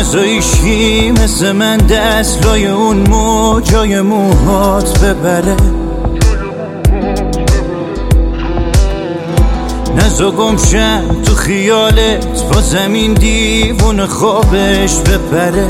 نزا ایشکی مثل من دست لای اون موجای موهات ببره، نزا گمشم تو خیالت با زمین دیوون خوابش ببره.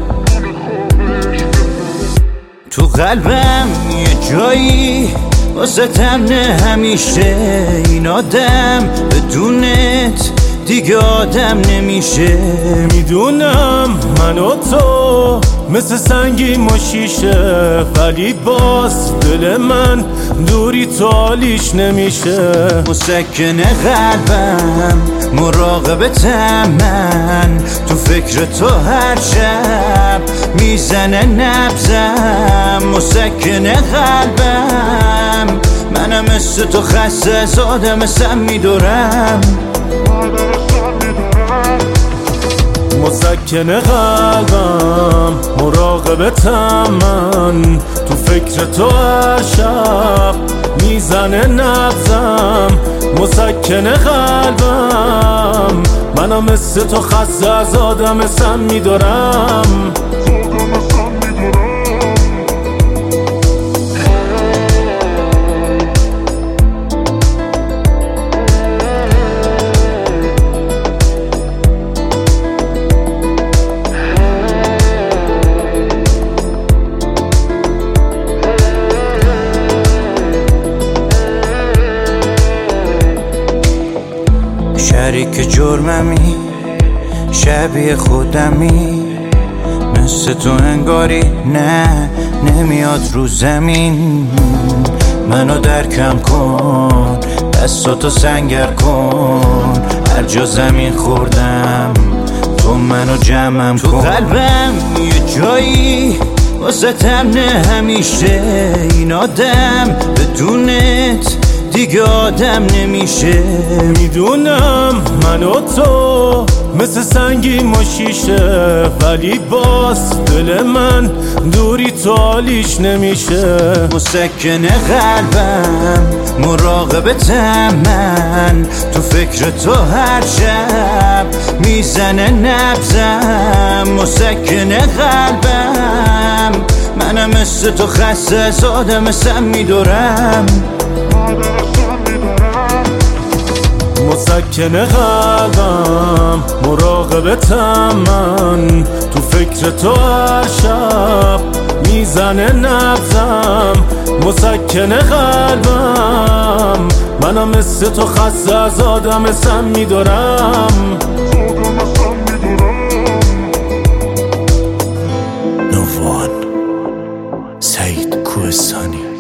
تو قلبم یه جایی واسه تمنه همیشه، این آدم بدونت دیگه آدم نمیشه. میدونم من و تو مثل سنگی و شیشه، ولی باز دل من دوری تو حالیش نمیشه. مسکن قلبم مراقبتم من، تو فکر تو هر شب میزنه نبضم. مسکن قلبم منم مثل تو خسته از آدم سم میدورم. مسکن قلبم مراقبتم من، تو فکر تو هر شب میزنه نبضم. مسکن قلبم منم مثل تو خسته از آدم سم میدارم. شریک جرممی شبیه خودمی، مثل تو انگاری نه نمیاد رو زمین. منو درکم کن دستاتو سنگر کن، هر جا زمین خوردم تو منو جمعم کن. تو قلبم یه جایی واسه تمنه همیشه، این آدم بدونت دیگه آدم نمیشه. میدونم من و تو مثل سنگی و شیشه، ولی باز دل من دوری تو حالیش نمیشه. مسکن قلبم مراقبتم من، تو فکر تو هر شب میزنه نبضم. مسکن قلبم منم مثل تو خسته از آدم سم میدورم. مسکن قلبم مراقبتم من، تو فکر تو هر شب میزنه نبضم. مسکن قلبم منم مثل تو خسته از آدم سم میدارم. نووان سعید کوهستانی.